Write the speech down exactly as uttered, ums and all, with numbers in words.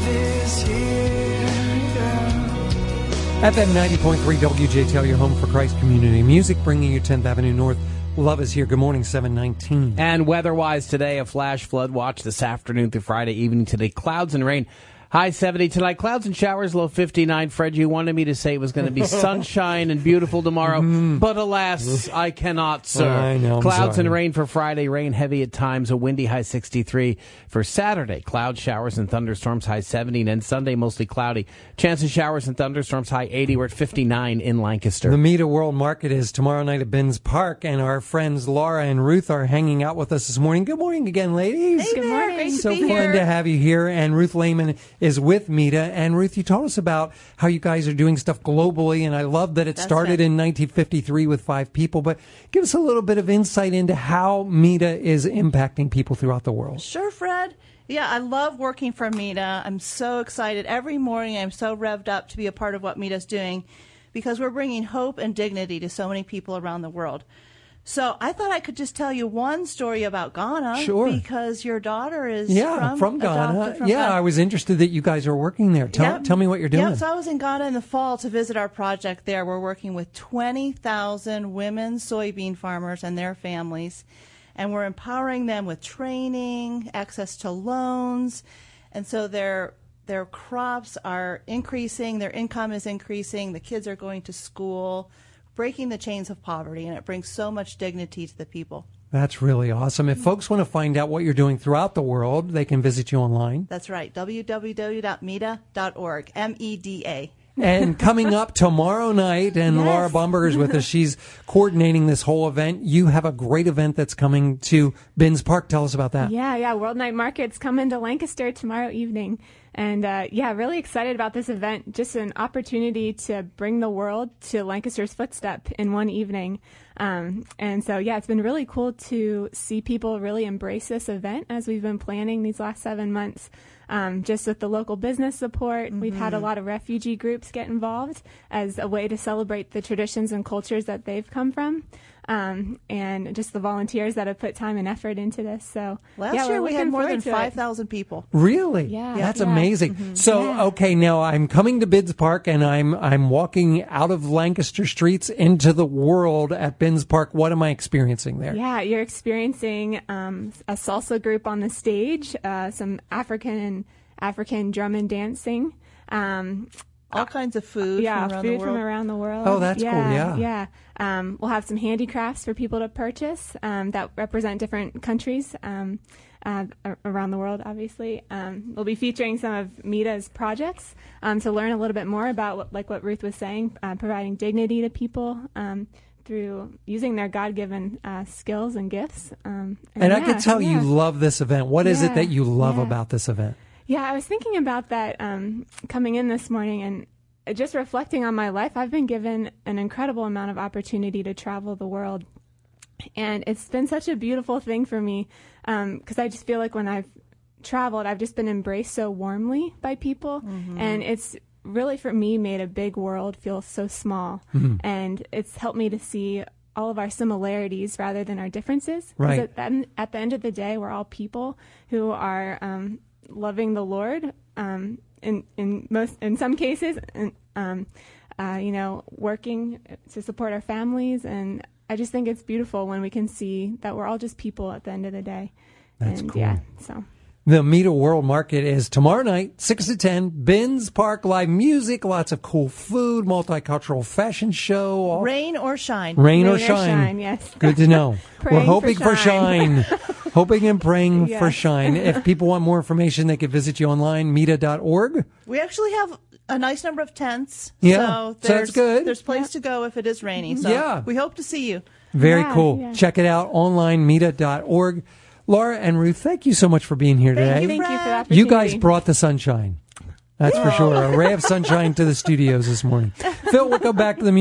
love is here, girl. F M ninety point three W J T L, your home for Christ Community Music, bringing you tenth Avenue North. Love is here. Good morning, seven nineteen. And weather-wise today, a flash flood watch this afternoon through Friday evening today. Clouds and rain. High seventy tonight. Clouds and showers, low fifty-nine. Fred, you wanted me to say it was going to be sunshine and beautiful tomorrow, mm. but alas, I cannot, sir. I know, I'm Clouds sorry. and rain for Friday. Rain heavy at times. A windy high sixty-three. For Saturday, cloud showers and thunderstorms, high seventy. And then Sunday, mostly cloudy. Chance of showers and thunderstorms, high eighty. We're at fifty-nine in Lancaster. The Mita World Market is tomorrow night at Ben's Park, and our friends Laura and Ruth are hanging out with us this morning. Good morning again, ladies. Hey, good morning. Great to so be fun here. to have you here. And Ruth Lehman is with Mita. And Ruth, you told us about how you guys are doing stuff globally, and I love that it That's started it. in nineteen fifty-three with five people. But give us a little bit of insight into how Mita is impacting people throughout the world. Sure, Fred. Yeah, I love working for Mita. I'm so excited. Every morning I'm so revved up to be a part of what Mita's doing because we're bringing hope and dignity to so many people around the world. So I thought I could just tell you one story about Ghana. Sure. Because your daughter is Yeah, from, from Ghana. adopted from yeah, Ghana. I was interested that you guys are working there. Tell, Yep. tell me what you're doing. Yep, so I was in Ghana in the fall to visit our project there. We're working with twenty thousand women soybean farmers and their families, and we're empowering them with training, access to loans, and so their their crops are increasing, their income is increasing, the kids are going to school, breaking the chains of poverty, and it brings so much dignity to the people. That's really awesome. If folks want to find out what you're doing throughout the world, they can visit you online. That's right, w w w dot meda dot org, M E D A. And coming up tomorrow night, and Yes. Laura Bumber is with us. She's coordinating this whole event. You have a great event that's coming to Ben's Park. Tell us about that. Yeah, yeah. World Night Market's coming to Lancaster tomorrow evening. And, uh, yeah, really excited about this event. Just an opportunity to bring the world to Lancaster's footstep in one evening. Um, and so, yeah, it's been really cool to see people really embrace this event as we've been planning these last seven months. Um, just with the local business support, mm-hmm. we've had a lot of refugee groups get involved as a way to celebrate the traditions and cultures that they've come from. Um, and just the volunteers that have put time and effort into this. So Last yeah, year we're we had looking more forward than to it. five thousand people. Really? Yeah. That's Yeah. amazing. Mm-hmm. So, Yeah. okay, now I'm coming to Ben's Park, and I'm I'm walking out of Lancaster streets into the world at Ben's Park. What am I experiencing there? Yeah, you're experiencing um, a salsa group on the stage, uh, some African African drum and dancing. Um, All kinds of food yeah, from around food the world. from around the world. Oh, that's yeah, cool, yeah. Yeah. Um, we'll have some handicrafts for people to purchase um, that represent different countries um, uh, a- around the world, obviously. Um, we'll be featuring some of Mita's projects um, to learn a little bit more about, what, like what Ruth was saying, uh, providing dignity to people um, through using their God-given uh, skills and gifts. Um, And yeah, I can tell yeah. you love this event. What is it Yeah, that you love yeah. about this event? Yeah, I was thinking about that um, coming in this morning and just reflecting on my life. I've been given an incredible amount of opportunity to travel the world. And it's been such a beautiful thing for me because I just feel like when I've traveled, I've just been embraced so warmly by people. Mm-hmm. And it's really, for me, made a big world feel so small. Mm-hmm. And it's helped me to see all of our similarities rather than our differences. Right. At the, at the end of the day, we're all people who are um, loving the Lord. Um, in in most in some cases, and, um, uh, you know, working to support our families, and I just think it's beautiful when we can see that we're all just people at the end of the day. That's and, cool. Yeah, so. The Mita World Market is tomorrow night, six to ten. Ben's Park, live music, lots of cool food, multicultural fashion show. All Rain or shine. Rain, Rain or or shine. shine, yes. Good to know. We're Praying for hoping for shine. shine. Hoping and praying for Yes. shine. If people want more information, they can visit you online, meta dot org. We actually have a nice number of tents. Yeah, so so there's, that's good. There's place to go if it is rainy. So Yeah. we hope to see you. Very Yeah, cool. yeah. Check it out online, meta dot org. Laura and Ruth, thank you so much for being here today. Thank you, Thank you for the Fred. opportunity. You guys brought the sunshine. That's for sure. A ray of sunshine to the studios this morning. Phil, we'll go back to the music.